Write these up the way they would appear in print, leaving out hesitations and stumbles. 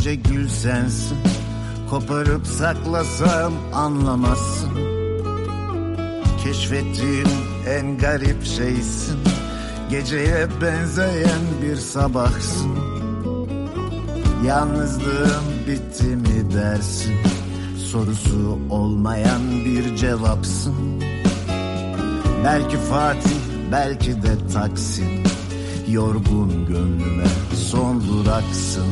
yüce gül sensin. Koparıp saklasam anlamazsın. Keşfettiğim en garip şeysin. Geceye benzeyen bir sabahsın. Yalnızlığım bitti mi dersin? Sorusu olmayan bir cevapsın. Belki Fatih, belki de Taksim. Yorgun gönlüme son duraksın.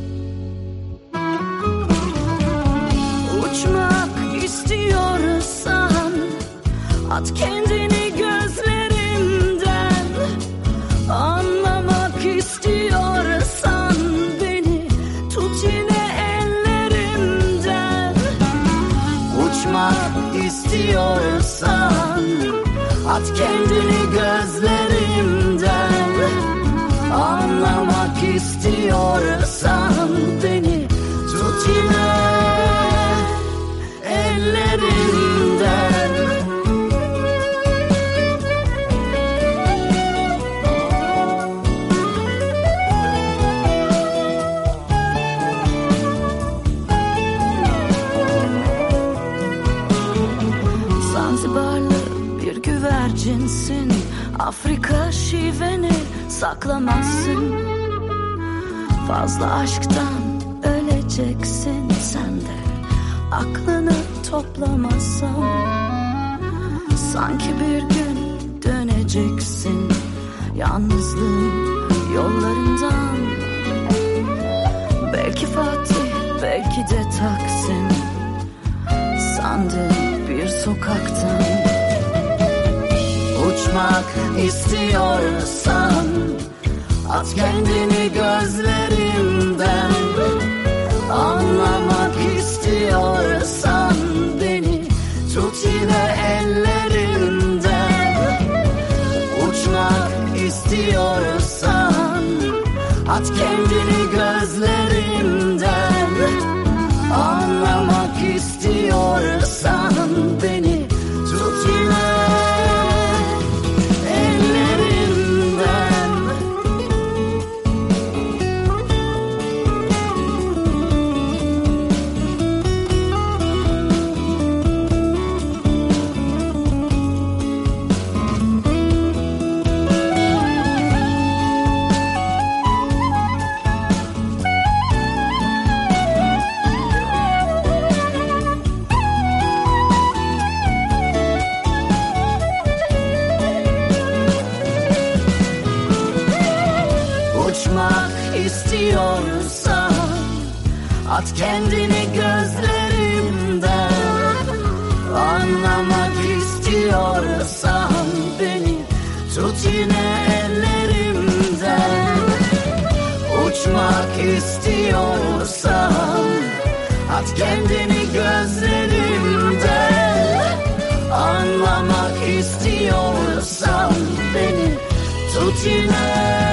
Uçmak istiyorsan at kendini gözlerimden. Anlamak istiyorsan beni tut yine ellerimden. Uçmak istiyorsan at kendini gözlerimden. Anlamak istiyorsan beni tut yine ellerinden. Zanzibarlı bir güvercinsin. Afrika şiveni saklamazsın. Fazla aşktan öleceksin sen de. Aklını toplamazsan sanki bir gün döneceksin yalnızlığın yollarından. Belki Fatih, belki de Taksim, sandığın bir sokaktan. Uçmak istiyorsan at kendini gözlerimden. Anlamak istiyorsan beni tut yine ellerinden. Uçmak istiyorsan at kendini gözlerimden. Anlamak istiyorsan beni tut yine ellerinden. Uçmak istiyorsan at kendini gözlerimden. Anlamak istiyorsan beni tut yine ellerimden. Uçmak istiyorsan at kendini gözlerimden. Anlamak istiyorsan beni tut yine